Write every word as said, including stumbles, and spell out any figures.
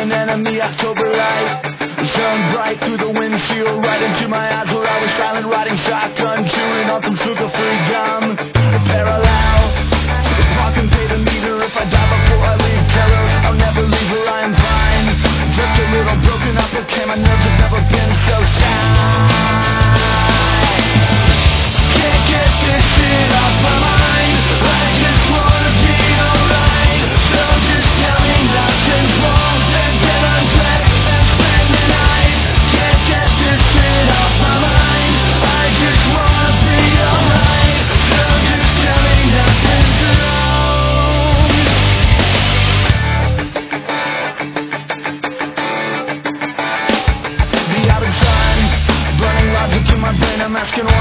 an enemy October light shone bright through the windshield, right into my eyes where I was silent, riding shotgun, chewing on some sugar-free gum. Parallel, park and pay the meter. If I die before I leave, tell her I'll never leave her, I am fine. Just a little broken up, okay, my nerves have never been so shy. Can't get this shit off my mind. I just wanna be alright. So just tell me nothing's wrong, then get undressed and spend the night. Can't get this shit off my mind. I just wanna be alright. So just tell me nothing's wrong. The outer sun, burning logic in my brain, I'm asking why